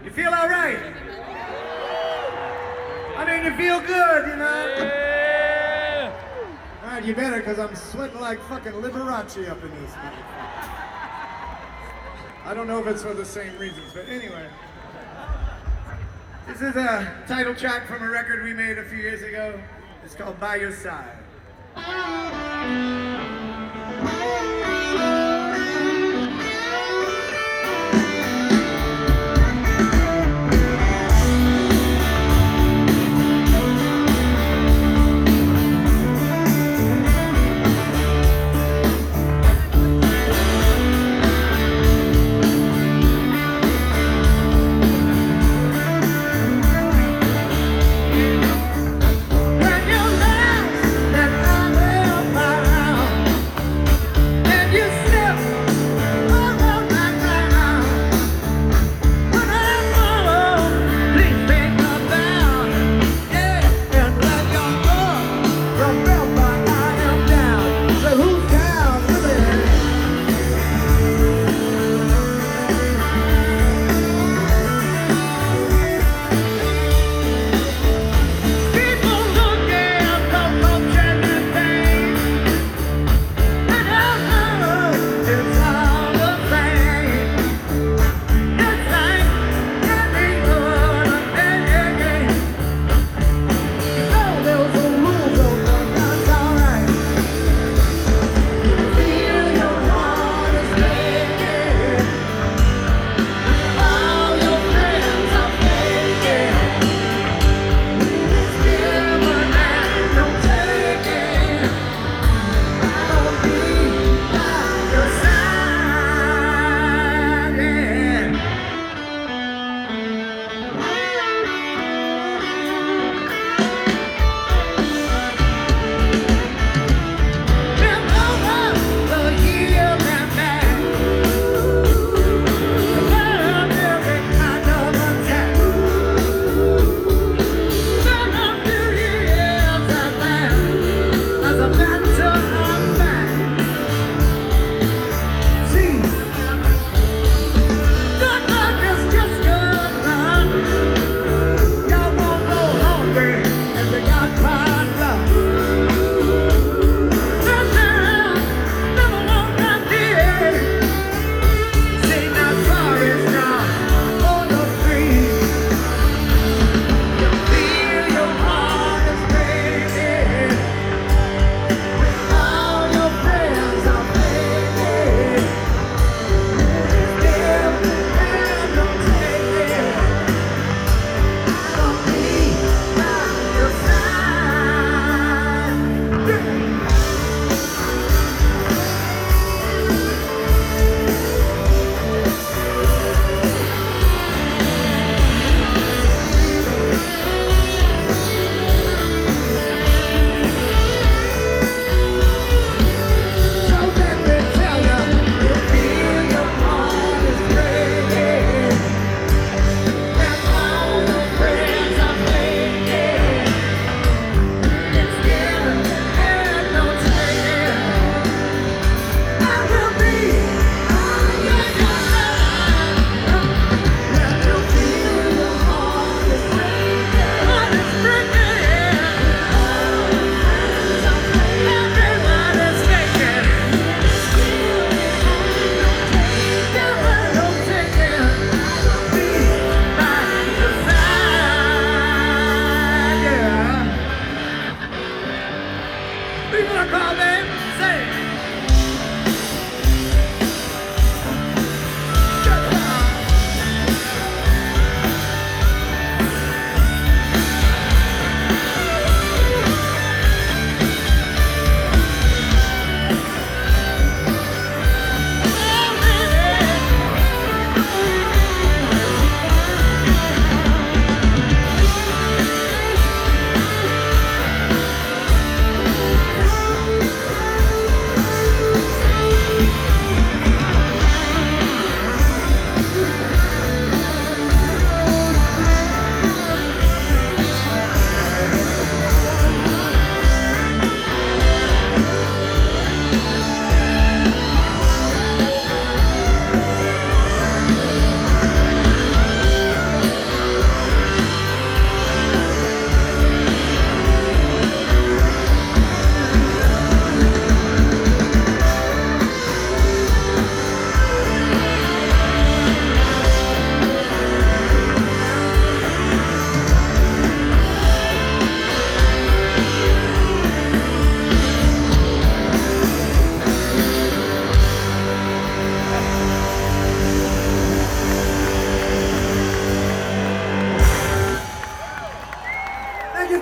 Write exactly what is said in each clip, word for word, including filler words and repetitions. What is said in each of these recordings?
You feel all right? I mean, you feel good, you know? Yeah. All right, you better, because I'm sweating like fucking Liberace up in this. I don't know if it's for the same reasons, but anyway. This is a title track from a record we made a few years ago. It's called By Your Side. When you last that I will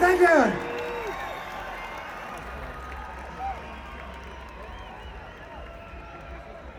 Thank you.